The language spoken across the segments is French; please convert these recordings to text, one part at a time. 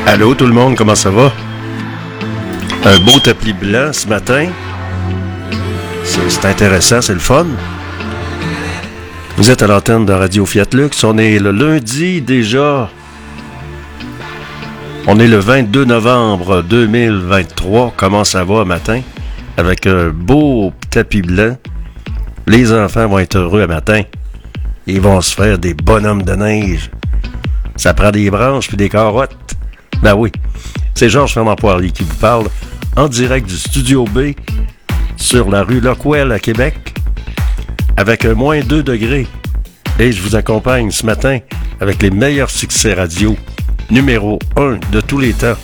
Allô tout le monde, comment ça va? Un beau tapis blanc ce matin. C'est intéressant, c'est le fun. Vous êtes à l'antenne de Radio Fiat Lux. On est le lundi déjà. On est le 22 novembre 2023. Comment ça va matin? Avec un beau tapis blanc. Les enfants vont être heureux à matin. Ils vont se faire des bonhommes de neige. Ça prend des branches puis des carottes. Ben oui, c'est Georges Fernand Poirier qui vous parle en direct du Studio B sur la rue Lockwell à Québec avec un moins 2 degrés. Et je vous accompagne ce matin avec les meilleurs succès radio numéro 1 de tous les temps.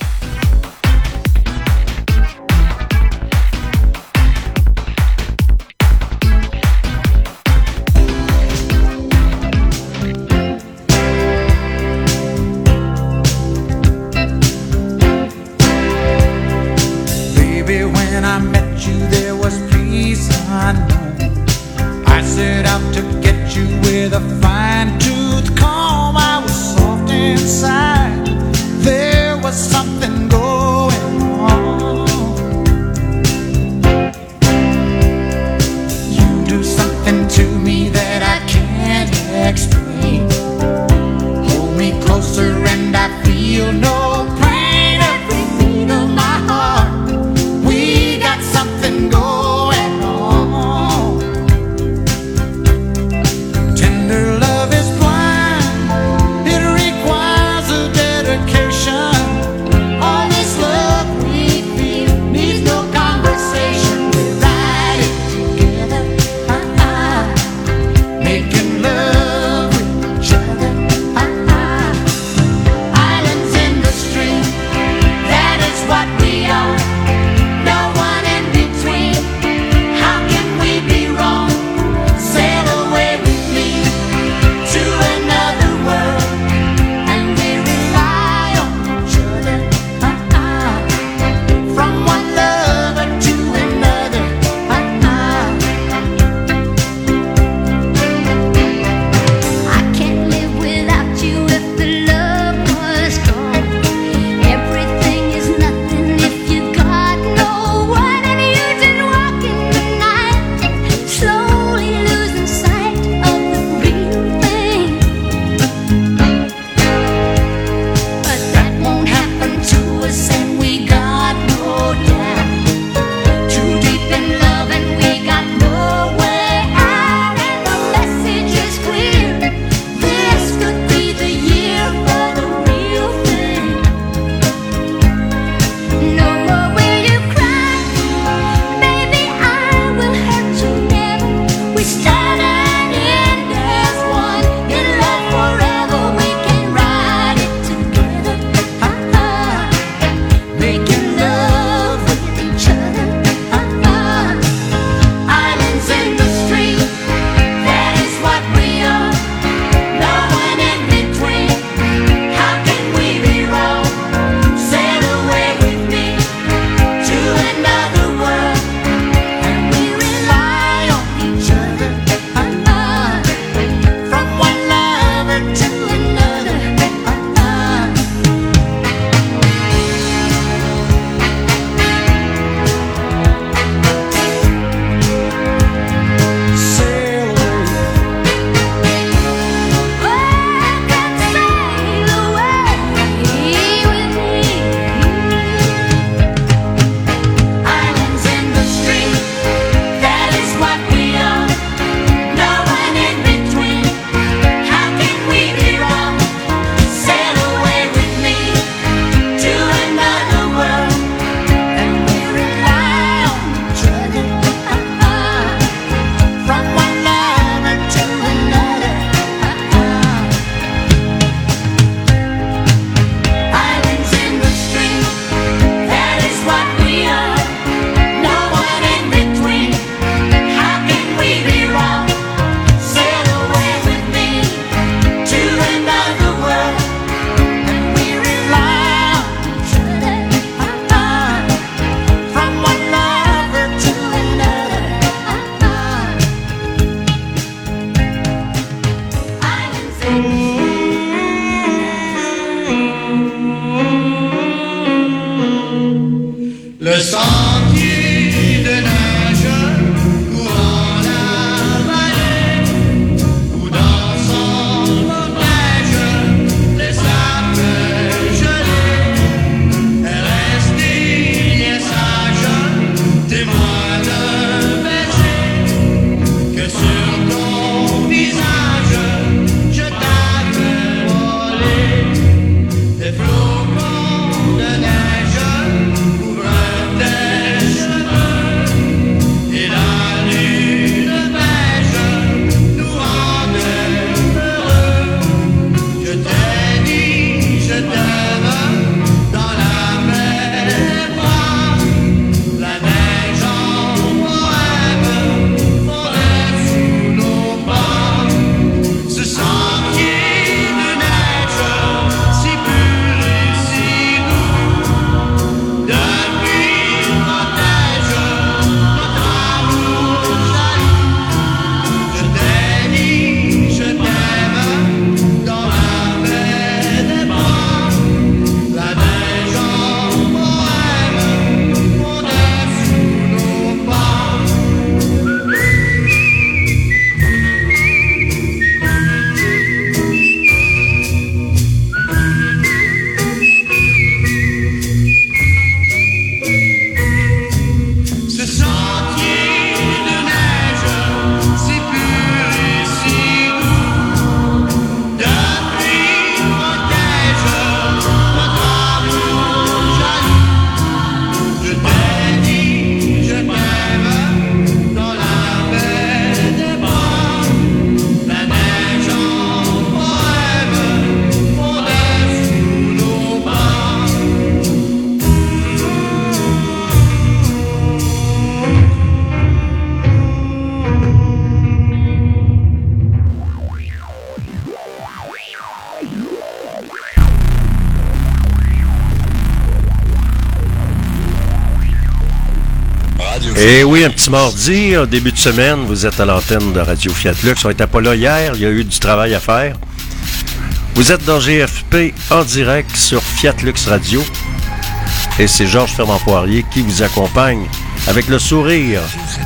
Tender love is blind, it requires a sentier de neige courant la vallée, où dansant nos neiges les sapins gelés, est restée bien sage, témoin d'un baiser, que sur ton visage je t'avais volé, des flocons de neige couvrent tes cheveux, et la lune beige nous rendait heureux. Je t'ai dit, je t'aime dans la mer des bras, la neige en poème fondait sous nos pas. Ce sentier de neige si pur et si doux, depuis protège notre amour jaloux. Je t'ai dit, je t'aime dans la mer des bras, la neige en poème fondait sous nos pas. Ce sentier de neige si pur et si doux, depuis protège notre amour jaloux. Je t'ai dit, je t'aime dans la mer des bras, la neige en poème fondait sous nos pas. Et oui, un petit mardi, au début de semaine, vous êtes à l'antenne de Radio Fiat Lux. On n'était pas là hier, il y a eu du travail à faire. Vous êtes dans GFP en direct sur Fiat Lux Radio. Et c'est Georges Fermand-Poirier qui vous accompagne avec le sourire.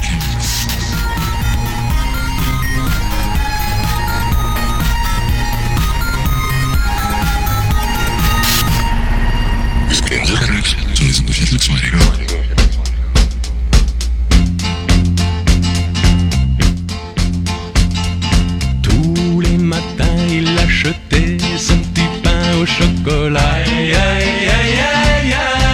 Tous les matins, il achetait son petit pain au chocolat. Aïe, aïe, aïe, aïe,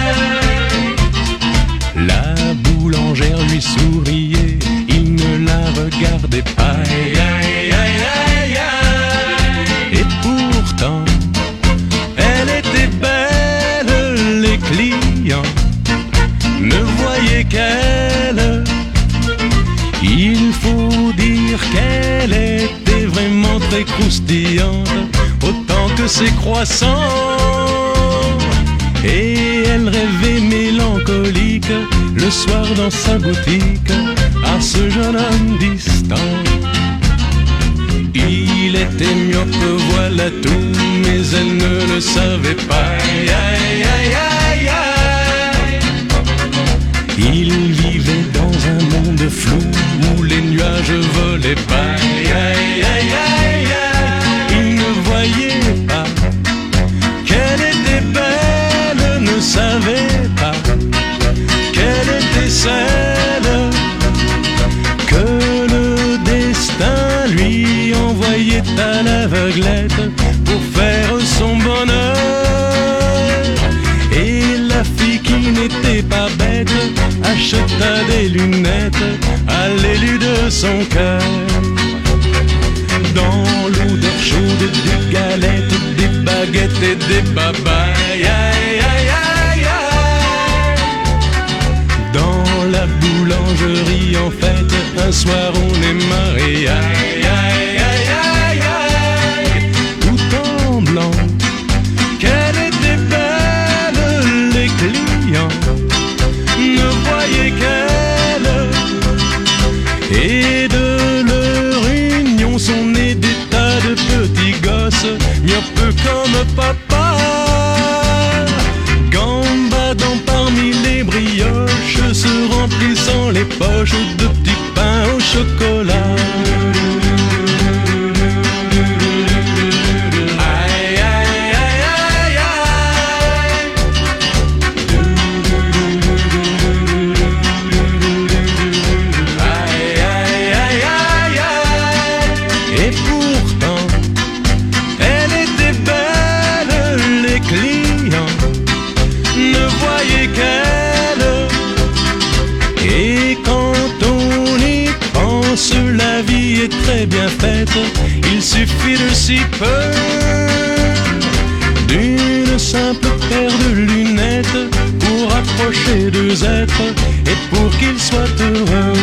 aïe. La boulangère lui souriait, il ne la regardait pas. Aïe, aïe, aïe, aïe, aïe. Et pourtant, elle était belle, les clients ne voyaient qu'elle. Il faut dire qu'elle était vraiment très croustillante, autant que ses croissants. Et elle rêvait mélancolique le soir dans sa boutique à ce jeune homme distant. Il était myope, voilà tout, mais elle ne le savait pas. Aïe, aïe, aïe, aïe, aïe. Il vivait dans un monde flou où les nuages volaient pas. Aïe, aïe, aïe, aïe, aïe. Il ne voyait pas qu'elle était belle, ne savait pas qu'elle était celle que le destin lui envoyait à l'aveuglette pour faire son bonheur. Et la fille qui n'était pas bête acheta des lunettes à l'élu de son cœur. Dans l'odeur chaude des galettes, des baguettes et des babayes. Aïe, aïe, aïe, aïe. Dans la boulangerie en fête, un soir on est mariés. Aïe, aïe, aïe, aïe, aïe. Tout en blanc, qu'elle était belle, les clients ne voyaient qu'elle. Et de leur union sont nés des tas de petits gosses, mieux comme papa, gambadant parmi les brioches. bien faite, il suffit de si peu, d'une simple paire de lunettes pour approcher deux êtres et pour qu'ils soient heureux.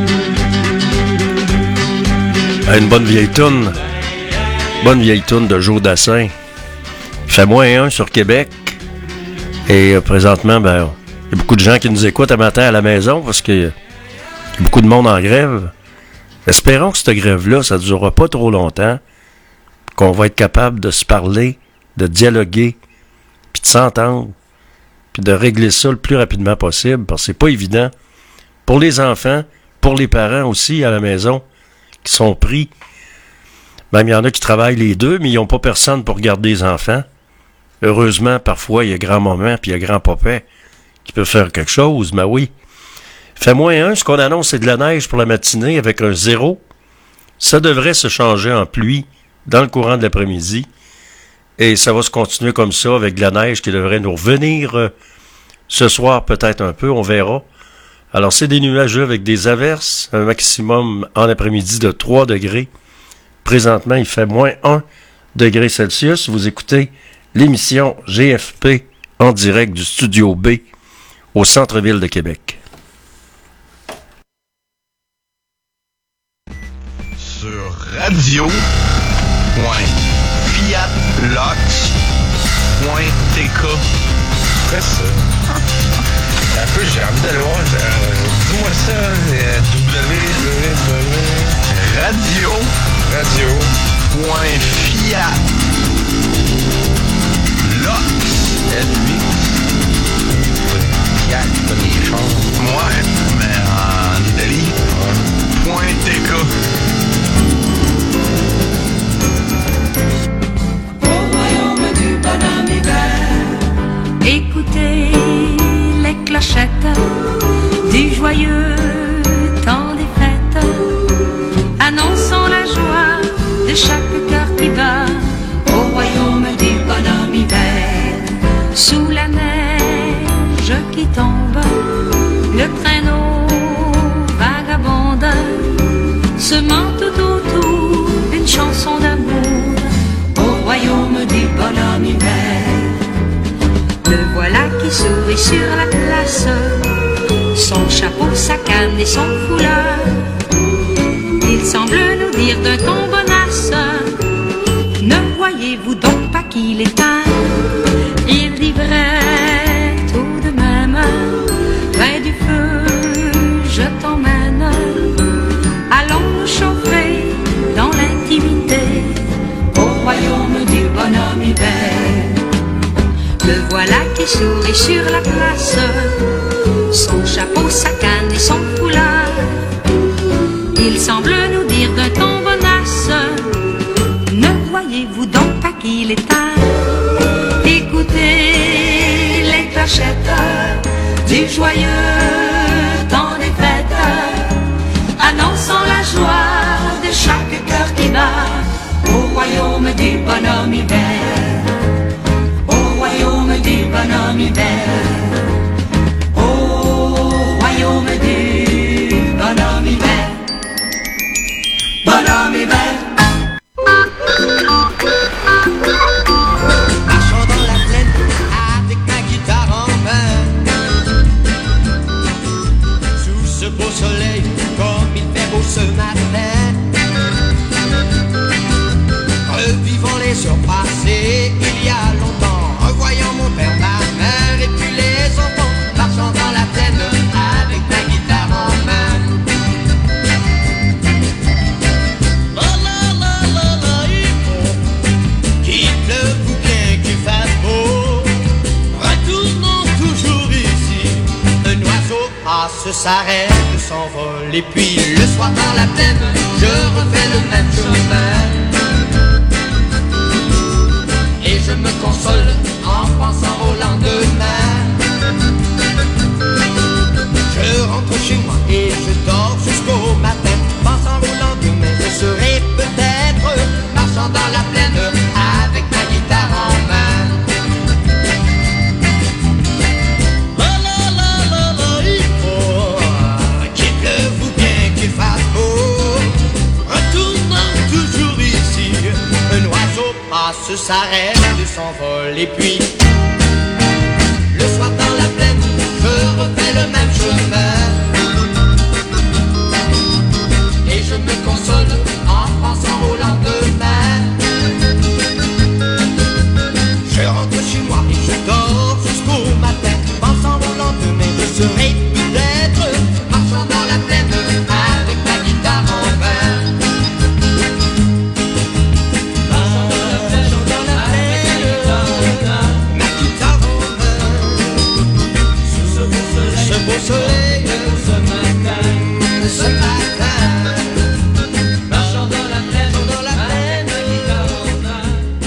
Une bonne vieille toune de Joe Dassin. Il fait -1 sur Québec. Et présentement, il y a beaucoup de gens qui nous écoutent un matin à la maison parce qu'il y a beaucoup de monde en grève. Espérons que cette grève-là, ça ne durera pas trop longtemps, qu'on va être capable de se parler, de dialoguer, puis de s'entendre, puis de régler ça le plus rapidement possible, parce que c'est pas évident pour les enfants, pour les parents aussi à la maison, qui sont pris. Même il y en a qui travaillent les deux, mais ils n'ont pas personne pour garder les enfants. Heureusement, parfois, il y a grand-maman puis il y a grand-papa qui peut faire quelque chose, mais oui. Fait -1, ce qu'on annonce, c'est de la neige pour la matinée avec un 0. Ça devrait se changer en pluie dans le courant de l'après-midi. Et ça va se continuer comme ça avec de la neige qui devrait nous revenir ce soir peut-être un peu, on verra. Alors, c'est des nuageux avec des averses, un maximum en après-midi de 3 degrés. Présentement, il fait -1 degré Celsius. Vous écoutez l'émission GFP en direct du Studio B au centre-ville de Québec. Sur radio.fiatlox.tk. Quoi ça? Un peu, j'ai envie d'aller voir. Dis-moi ça, Radio.fiat. comme les chars. Ouais, mais en Italie. .tk. Au royaume du bonhomme hiver, écoutez les clochettes du joyeux temps des fêtes, annonçant la joie de chaque cœur qui bat. Au royaume du bonhomme hiver, sous la neige qui tombe, le traîneau vagabonde, semant tout autour une chanson d'amour. Au royaume du bonhomme hiver, le voilà qui sourit sur la place, son chapeau, sa canne et son foulard. Il semble nous dire d'un ton bonasse, ne voyez-vous donc pas qu'il est tard? Il livrait tout de même, près du feu, je t'emmène. Allons nous chauffer dans l'intimité, au royaume du bonhomme hiver. Le voilà qui sourit sur la place, son chapeau, sa canne et son foulard. Il semble nous dire d'un ton bonasse, ne voyez-vous donc pas qu'il est tard? Écoutez les clochettes du joyeux temps des fêtes, annonçant la joie de chaque cœur qui bat. Au royaume du bonhomme hiver, au royaume du bonhomme hiver, au royaume du bonhomme hiver, bonhomme hiver. Marchant dans la plaine avec ma guitare en main, sous ce beau soleil comme il fait beau ce matin, revivant les heures passées il y a longtemps, revoyant mon père, ma mère et puis les enfants, marchant dans la plaine avec ma guitare en main. La la la la la, il faut qu'il pleuve ou bien qu'il fasse beau, retournons toujours ici. Un oiseau passe, s'arrête, s'envole, et puis le soir dans la plaine, je refais le même chemin. Et je me console en pensant au lendemain. Je rentre chez moi et je dors jusqu'au matin, pensant au lendemain, je serai peut-être marchant dans la plaine avec ma guitare en main. La la la la la, il faut qu'il pleuve ou bien qu'il fasse beau, retournons passe, s'arrête de s'envole. Et puis, le soir dans la plaine, je refais le même chemin. Et je me console en pensant au lendemain. Je rentre chez moi et je dors jusqu'au matin, pensant au lendemain, je serai peut-être marchant dans la plaine avec ma guitare en main. Marchant dans la plaine, ma guitare en main. Ce beau soleil, ce matin, marchant dans la plaine, ma guitare en main.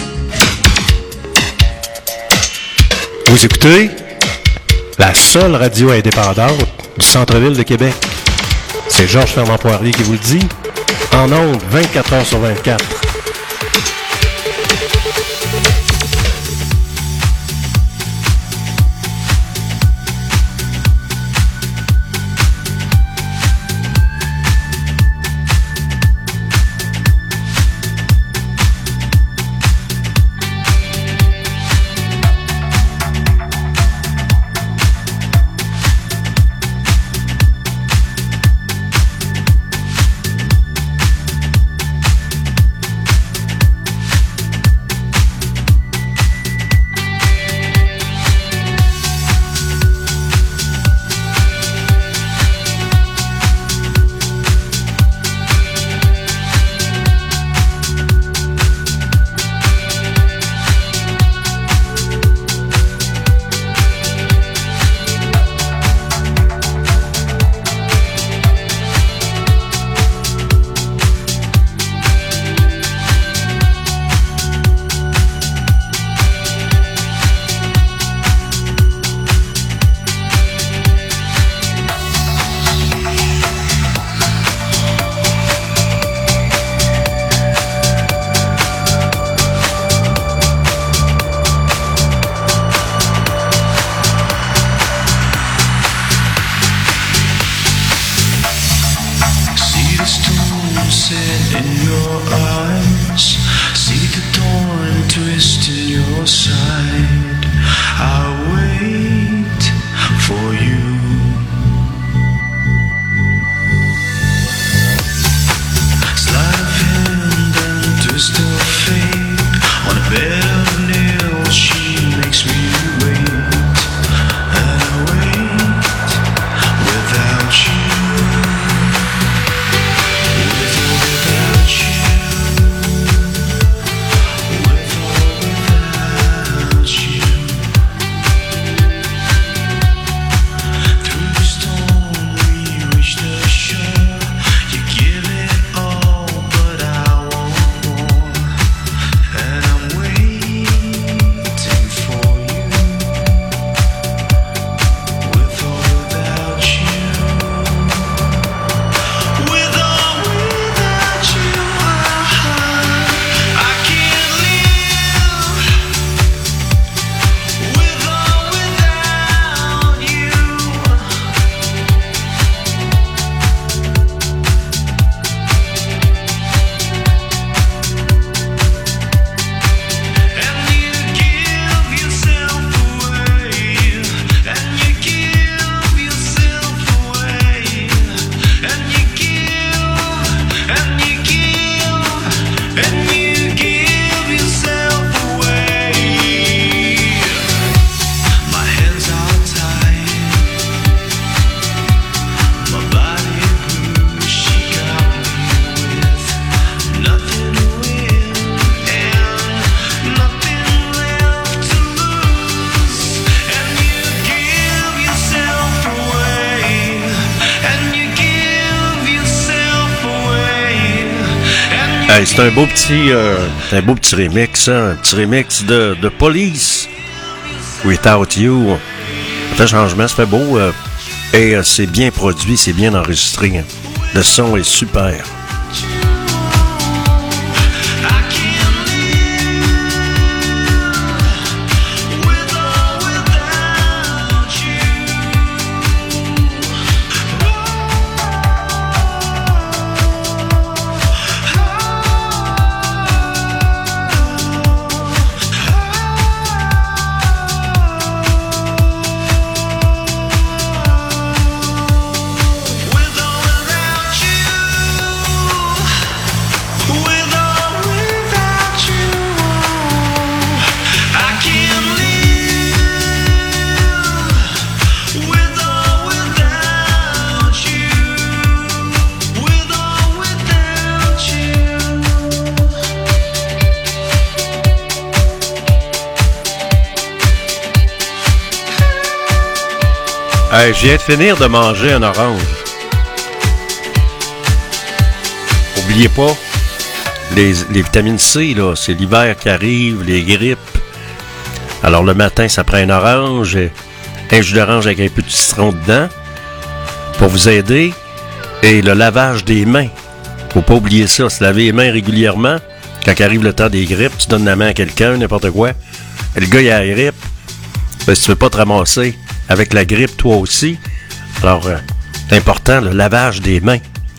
Vous écoutez la seule radio indépendante du centre-ville de Québec. C'est Georges Fernand Poirier qui vous le dit, en ondes 24 heures sur 24. Hey, c'est un beau petit remix, hein? Un petit remix de Police. Without You. Ça fait changement, ça fait beau. Et c'est bien produit, c'est bien enregistré. Hein? Le son est super. Hey, je viens de finir de manger un orange. Oubliez pas, les vitamines C, là, c'est l'hiver qui arrive, les grippes. Alors le matin, ça prend un orange, un jus d'orange avec un peu de citron dedans pour vous aider. Et le lavage des mains. Faut pas oublier ça, se laver les mains régulièrement. Quand arrive le temps des grippes, tu donnes la main à quelqu'un, n'importe quoi. Et le gars, il a la grippe. Ben, si tu veux pas te ramasser avec la grippe, toi aussi. Alors, c'est important, le lavage des mains.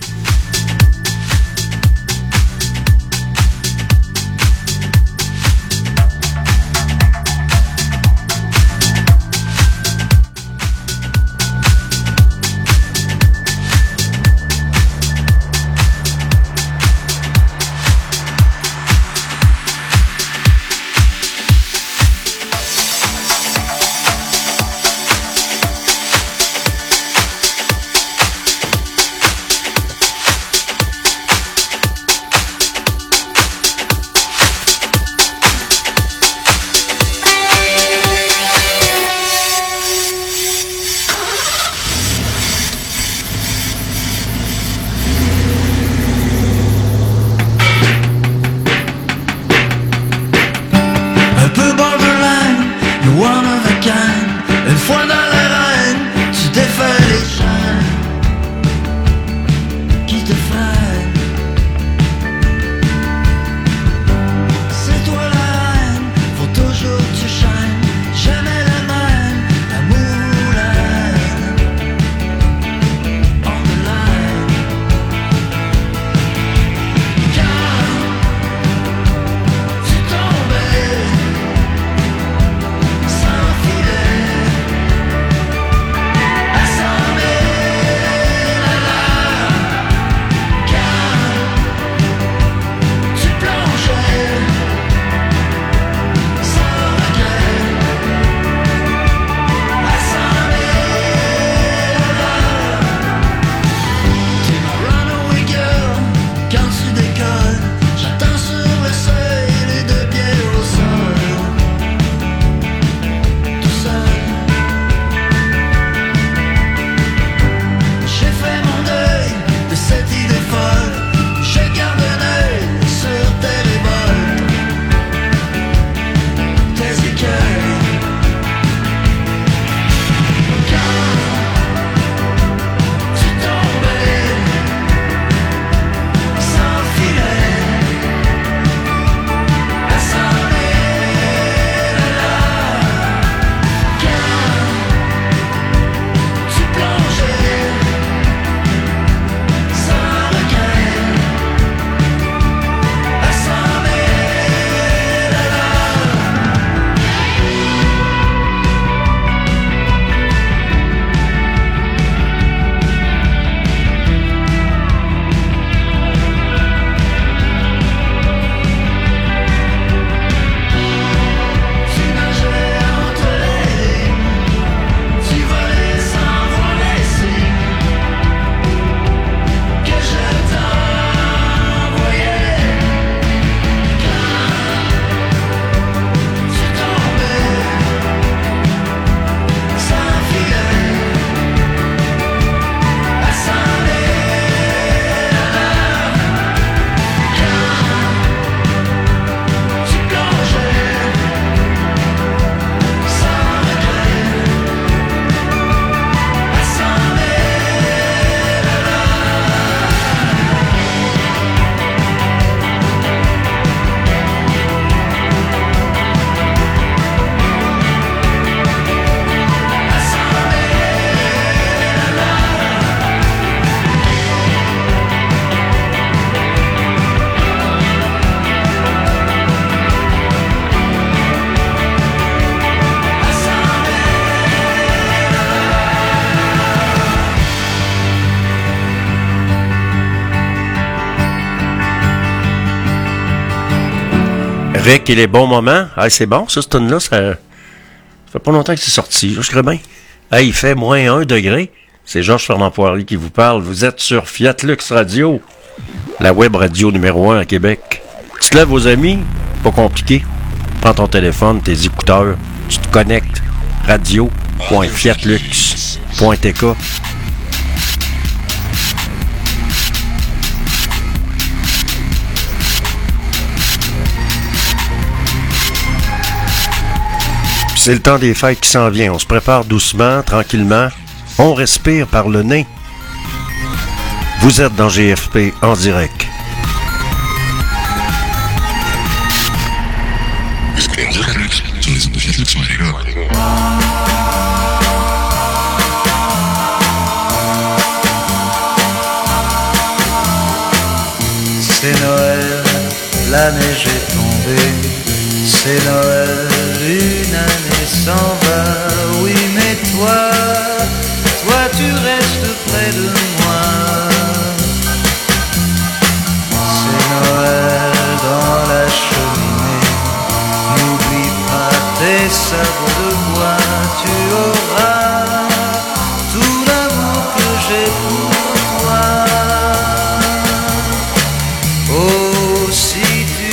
Rick et les bons moments. Ah, c'est bon, ça, ce tune-là, ça fait pas longtemps que c'est sorti. Je crois bien. Ah, il fait moins 1 degré. C'est Georges Fernand Poirier qui vous parle. Vous êtes sur Fiat Lux Radio, la web radio numéro 1 à Québec. Tu te lèves, vos amis, pas compliqué. Prends ton téléphone, tes écouteurs, tu te connectes. Radio, www.fiatlux.tk. C'est le temps des fêtes qui s'en vient. On se prépare doucement, tranquillement. On respire par le nez. Vous êtes dans GFP en direct. C'est Noël, la neige est tombée. C'est Noël, une année s'en va. Oui, mais toi tu restes près de moi. C'est Noël dans la cheminée. N'oublie pas tes sabots de bois. Tu auras tout l'amour que j'ai pour toi. Oh, si tu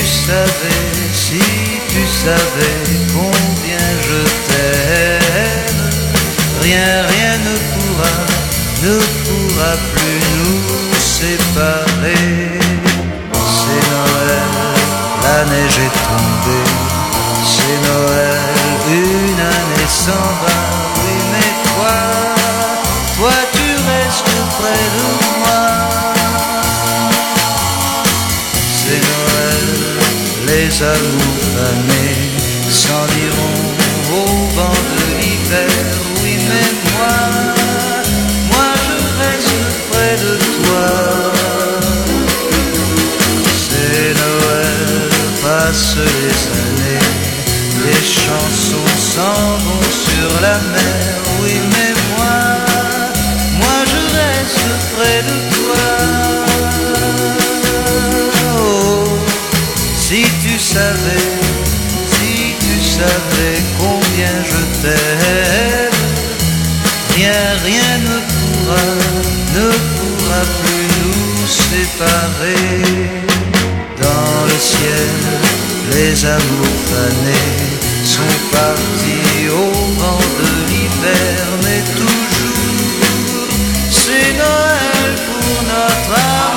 savais combien je t'aime. Rien ne pourra plus nous séparer. C'est Noël, la neige est tombée. C'est Noël, une année s'en va. Oui, mais toi tu restes près de moi. C'est Noël, les amours fanés s'en iront au vent de l'hiver. Oui, mais moi je reste près de toi. C'est Noël, passent les années, les chansons s'en vont sur la mer. Oui, mais moi je reste près de toi. Oh, si tu savais combien je t'aime. Rien ne pourra plus nous séparer. Dans le ciel, les amours fanés sont partis au vent de l'hiver. Mais toujours, c'est Noël pour notre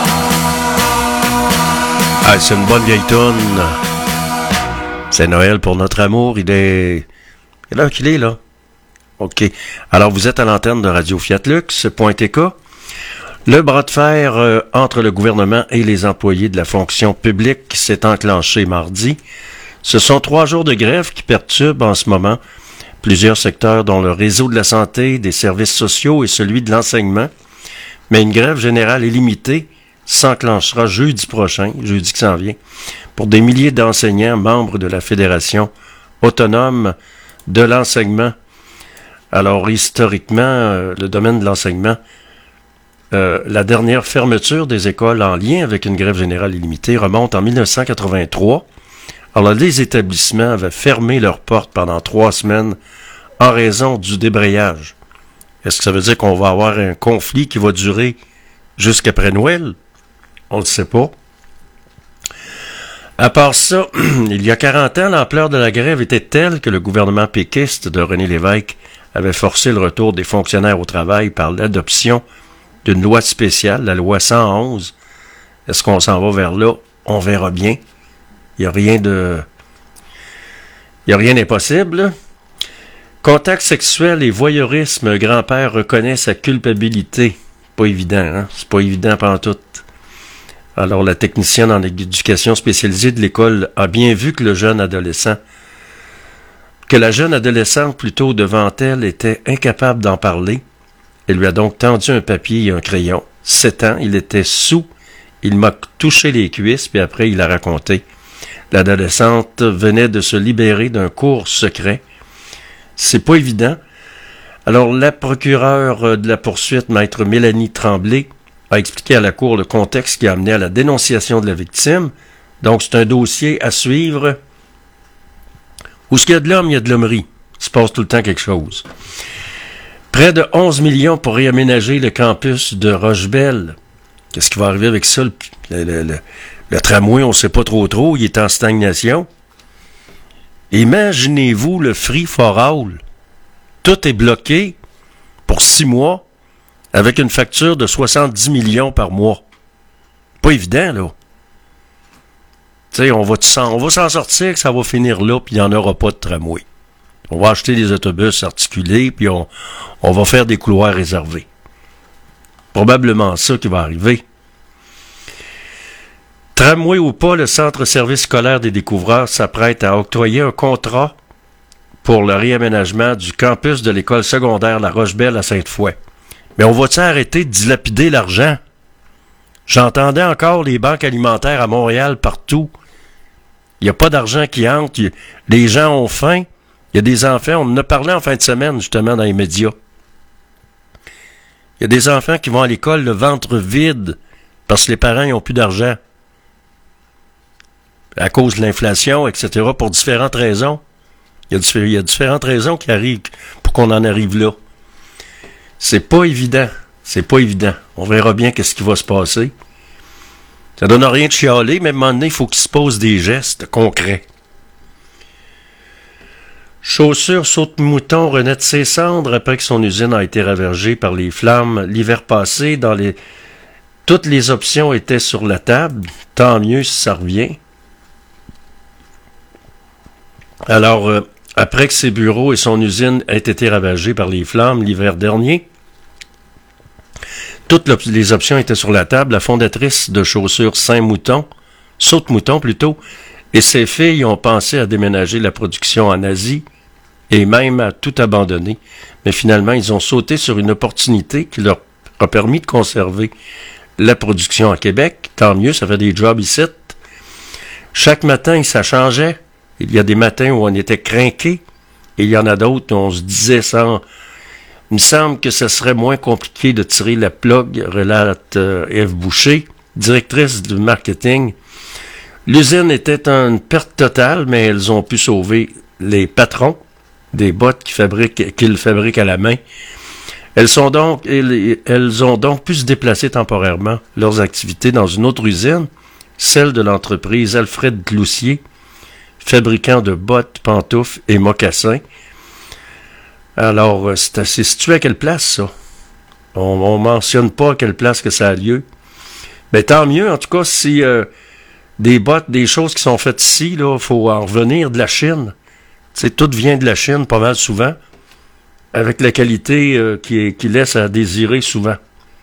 amour. Ah, c'est une bonne vieille toune. C'est Noël pour notre amour. Il est... Quelle heure qu'il est, là? OK. Alors, vous êtes à l'antenne de Radio Fiatlux.tk. Le bras de fer entre le gouvernement et les employés de la fonction publique s'est enclenché mardi. Ce sont 3 jours de grève qui perturbent en ce moment plusieurs secteurs, dont le réseau de la santé, des services sociaux et celui de l'enseignement. Mais une grève générale illimitée s'enclenchera jeudi prochain, jeudi qui s'en vient, pour des milliers d'enseignants membres de la Fédération autonome de l'enseignement. Alors, historiquement, le domaine de l'enseignement, la dernière fermeture des écoles en lien avec une grève générale illimitée remonte en 1983. Alors, les établissements avaient fermé leurs portes pendant 3 semaines en raison du débrayage. Est-ce que ça veut dire qu'on va avoir un conflit qui va durer jusqu'après Noël? On ne le sait pas. À part ça, il y a 40 ans, l'ampleur de la grève était telle que le gouvernement péquiste de René Lévesque avait forcé le retour des fonctionnaires au travail par l'adoption d'une loi spéciale, la loi 111. Est-ce qu'on s'en va vers là? On verra bien. Il n'y a rien d'impossible. Contact sexuel et voyeurisme, le grand-père reconnaît sa culpabilité. Pas évident, hein? C'est pas évident pantoute. Alors, la technicienne en éducation spécialisée de l'école a bien vu que la jeune adolescente plutôt devant elle était incapable d'en parler. Elle lui a donc tendu un papier et un crayon. 7 ans, il était saoul, il m'a touché les cuisses, puis après il a raconté. L'adolescente venait de se libérer d'un cours secret. C'est pas évident. Alors, la procureure de la poursuite, maître Mélanie Tremblay, a expliqué à la Cour le contexte qui a amené à la dénonciation de la victime. Donc, c'est un dossier à suivre. Où ce qu'il y a de l'homme, il y a de l'hommerie. Il se passe tout le temps quelque chose. Près de 11 millions pour réaménager le campus de Rochebelle. Qu'est-ce qui va arriver avec ça? Le tramway, on ne sait pas trop. Il est en stagnation. Imaginez-vous le free for all. Tout est bloqué pour 6 mois avec une facture de 70 millions par mois. Pas évident, là. Tu sais, on va s'en sortir, que ça va finir là, puis il n'y en aura pas de tramway. On va acheter des autobus articulés, puis on va faire des couloirs réservés. Probablement ça qui va arriver. Tramway ou pas, le Centre-service scolaire des découvreurs s'apprête à octroyer un contrat pour le réaménagement du campus de l'école secondaire La Roche-Belle à Sainte-Foy. Mais on va-tu arrêter de dilapider l'argent? J'entendais encore les banques alimentaires à Montréal partout. Il n'y a pas d'argent qui entre. Les gens ont faim. Il y a des enfants. On en a parlé en fin de semaine, justement, dans les médias. Il y a des enfants qui vont à l'école le ventre vide parce que les parents n'ont plus d'argent. À cause de l'inflation, etc., pour différentes raisons. Il y a différentes raisons qui arrivent pour qu'on en arrive là. C'est pas évident. C'est pas évident. On verra bien qu'est-ce qui va se passer. Ça donne rien de chialer, mais à un moment donné, il faut qu'il se pose des gestes concrets. Chaussures saute-mouton renaît de ses cendres après que son usine a été ravagée par les flammes l'hiver passé. Toutes les options étaient sur la table. Tant mieux si ça revient. Alors, après que ses bureaux et son usine aient été ravagés par les flammes l'hiver dernier, toutes les options étaient sur la table. La fondatrice de chaussures Saint-Mouton, Saute-Mouton plutôt, et ses filles ont pensé à déménager la production en Asie et même à tout abandonner. Mais finalement, ils ont sauté sur une opportunité qui leur a permis de conserver la production à Québec. Tant mieux, ça fait des jobs ici. Chaque matin, ça changeait. Il y a des matins où on était crinqués, et il y en a d'autres où on se disait ça. Il me semble que ce serait moins compliqué de tirer la plug, relate Ève Boucher, directrice du marketing. L'usine était une perte totale, mais elles ont pu sauver les patrons des bottes qu'ils fabriquent à la main. Elles ont donc pu se déplacer temporairement leurs activités dans une autre usine, celle de l'entreprise Alfred Gloussier, fabricant de bottes, pantoufles et mocassins. Alors, c'est situé à quelle place, ça? On mentionne pas à quelle place que ça a lieu. Mais tant mieux, en tout cas, si des bottes, des choses qui sont faites ici, il faut en revenir de la Chine. Tout vient de la Chine, pas mal souvent, avec la qualité qui laisse à désirer souvent.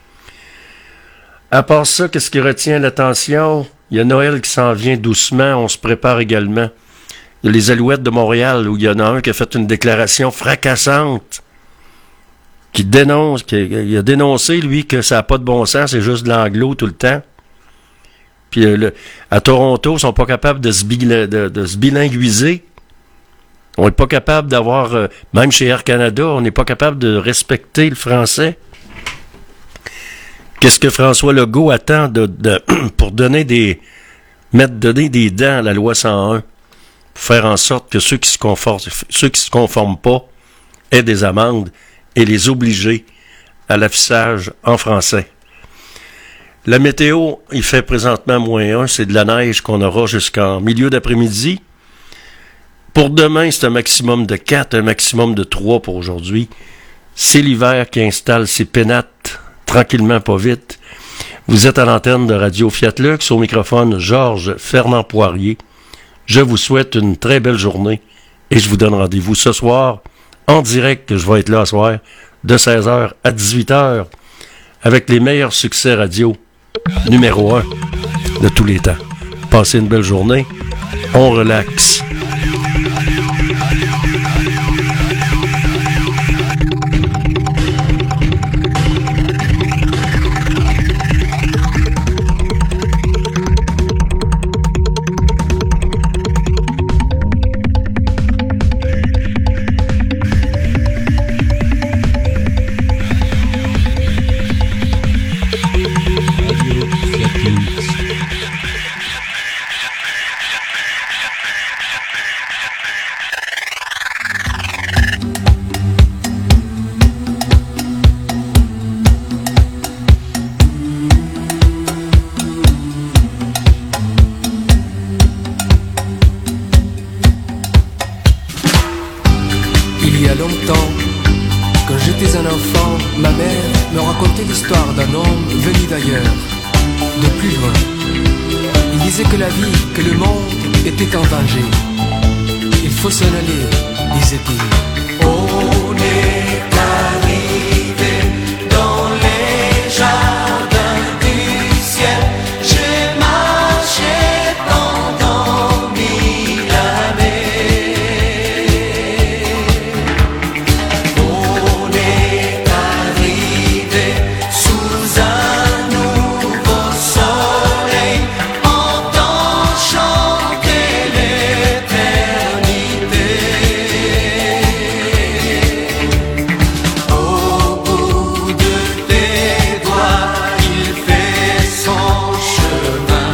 À part ça, qu'est-ce qui retient l'attention? Il y a Noël qui s'en vient doucement, on se prépare également. Il y a les Alouettes de Montréal, où il y en a un qui a fait une déclaration fracassante, qui dénonce, il a dénoncé, lui, que ça n'a pas de bon sens, c'est juste de l'anglo tout le temps. Puis à Toronto, ils sont pas capables de se bilinguiser. On n'est pas capable d'avoir, même chez Air Canada, on n'est pas capable de respecter le français. Qu'est-ce que François Legault attend pour donner des dents à la loi 101? Pour faire en sorte que ceux qui se conforment pas aient des amendes et les obliger à l'affichage en français. La météo, il fait présentement -1, c'est de la neige qu'on aura jusqu'en milieu d'après-midi. Pour demain, c'est un maximum de 4, un maximum de 3 pour aujourd'hui. C'est l'hiver qui installe ses pénates, tranquillement, pas vite. Vous êtes à l'antenne de Radio Fiat Lux, au microphone Georges Fernand Poirier. Je vous souhaite une très belle journée et je vous donne rendez-vous ce soir en direct, que je vais être là ce soir, de 16h à 18h, avec les meilleurs succès radio numéro 1 de tous les temps. Passez une belle journée, on relaxe. Il y a longtemps, enfant, ma mère me racontait l'histoire d'un homme venu d'ailleurs, de plus loin. Il disait que la vie, que le monde était en danger. Il faut s'en aller, disait-il. On est arrivé dans les jardins du ciel. J'ai marché pendant 1000 années. On est arrivé sous un nouveau soleil, entend chanter l'éternité. Au bout de tes doigts, il fait son chemin.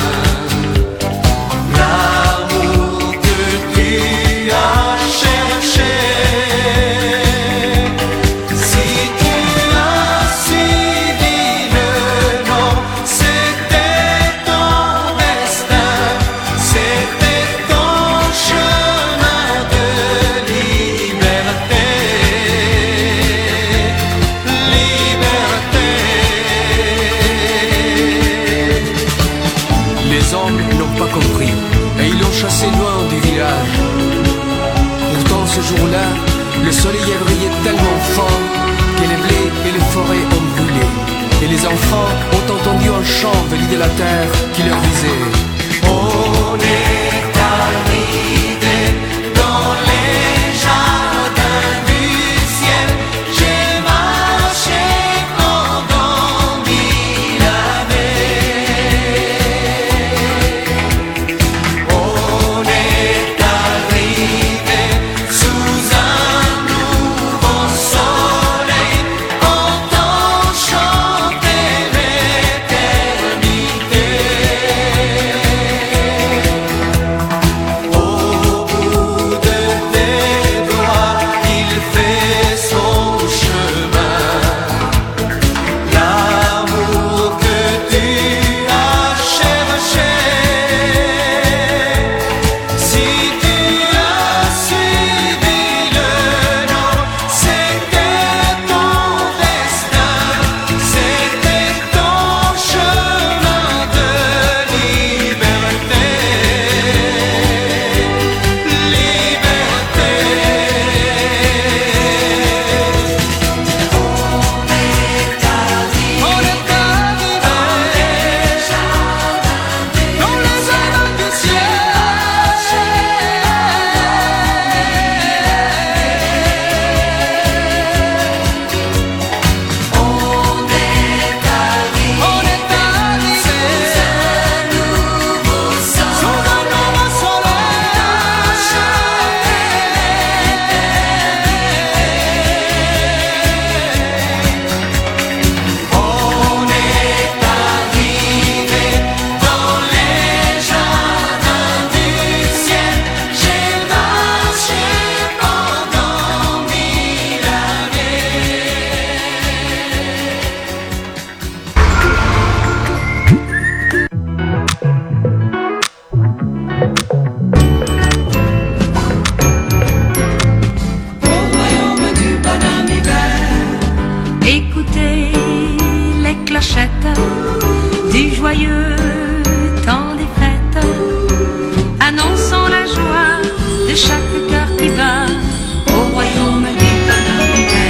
L'amour que tu as cherché. Si tu as suivi le nom, c'était ton destin, c'était ton chemin de liberté. Les hommes n'ont pas compris et ils l'ont chassé loin du village. Pourtant ce jour-là, le soleil a brillé tellement fort que les blés et les forêts ont brûlé. Et les enfants ont entendu un chant venu de la terre qui leur disait: on est arrivé dans les jardins du ciel. J'ai marché pendant 1000 années. On est arrivé sous un nouveau soleil, entend chanter l'éternité. Au bout de tes doigts, il fait son chemin. L'amour que tu as cherché. Si tu as suivi le nom, c'était ton destin, c'était ton chemin de liberté. Liberté. On est arrivé dans les jardins du ciel. On est arrivé sous un nouveau On est arrivé dans les jardins du ciel. J'ai marché pendant 1000 Au royaume du bonhomme hiver, écoutez les clochettes du joyeux temps des fêtes, annonçant la joie de chaque cœur qui bat au royaume du bonhomme hiver.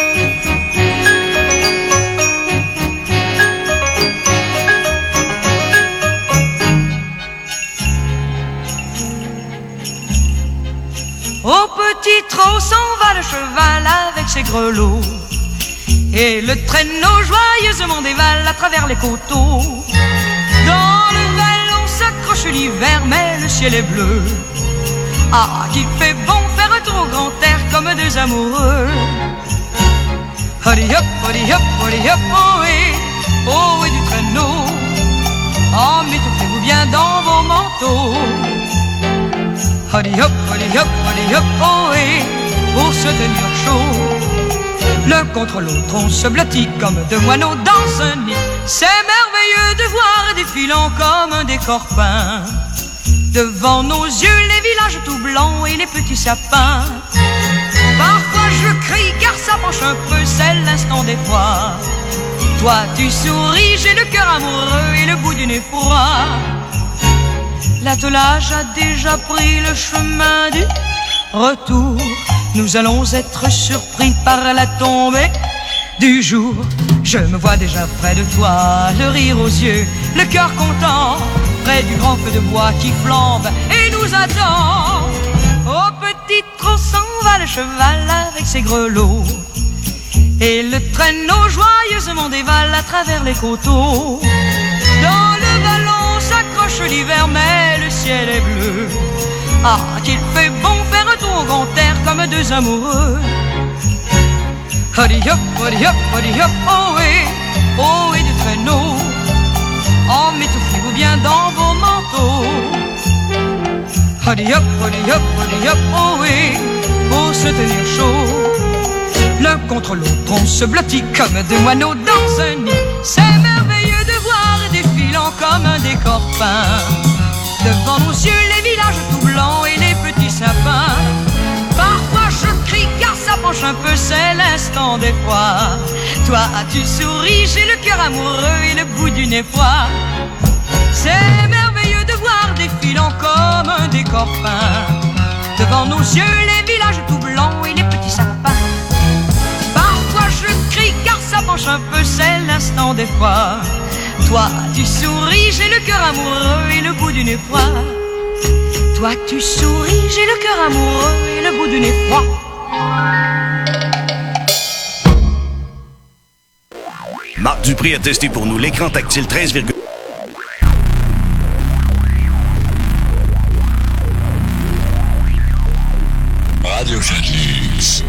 Au petit trot s'en va le cheval avec ses grelots, et le traîneau joyeusement dévale à travers les coteaux. Dans le vallon s'accroche l'hiver, mais le ciel est bleu. Ah, qu'il fait bon faire un tour au grand air comme deux amoureux. Hurry up, hurry up, hurry up, oh et du traîneau. Oh, m'étouffez-vous bien dans vos manteaux. Hurry up, oh et pour se tenir chaud. L'un contre l'autre on se blottit comme deux moineaux dans un nid. C'est merveilleux de voir défilant comme un décor peint. Devant nos yeux les villages tout blancs et les petits sapins. Parfois je crie car ça penche un peu, c'est l'instant d'effroi. Toi tu souris, j'ai le cœur amoureux et le bout du nez froid. L'attelage a déjà pris le chemin du retour. Nous allons être surpris par la tombée du jour. Je me vois déjà près de toi, le rire aux yeux, le cœur content, près du grand feu de bois qui flambe et nous attend. Au petit trot s'en va le cheval avec ses grelots, et le traîneau joyeusement dévale à travers les coteaux. Dans le vallon s'accroche l'hiver, mais le ciel est bleu. Ah, qu'il fait bon faire un tour au grand air comme deux amoureux. Hurry up, oh et du traîneau. Oh, m'étouffez-vous bien dans vos manteaux. Hurry up, oh et pour se tenir chaud. L'un contre l'autre on se blottit comme deux moineaux dans un nid. C'est merveilleux de voir défilant comme un décor peint. Devant nos yeux les villages tout blancs et les petits sapins. Parfois je crie car ça penche un peu, c'est l'instant d'effroi. Toi tu souris, j'ai le cœur amoureux et le bout du nez froid. C'est merveilleux de voir défilant comme un décor peint. Devant nos yeux les villages tout blancs et les petits sapins. Parfois je crie car ça penche un peu, c'est l'instant d'effroi. Toi tu souris, j'ai le cœur amoureux et le bout du nez froid. Toi tu souris, j'ai le cœur amoureux et le bout du nez froid. Marc Dupré a testé pour nous l'écran tactile 13, Radio Félix.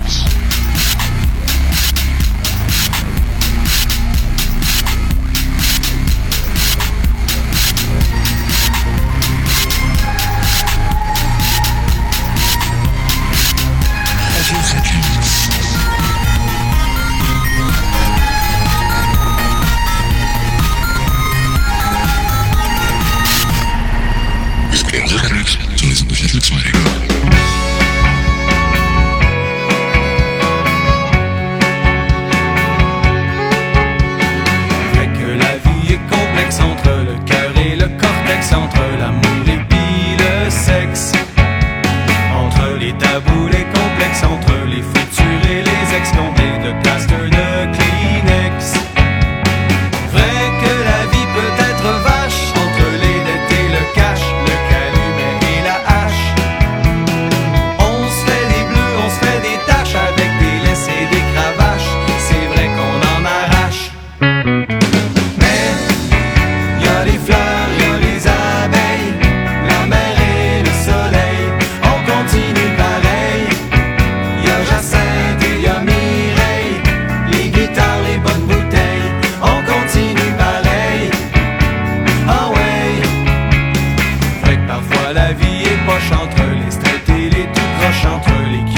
La vie est poche entre les straits et les tout croches, entre les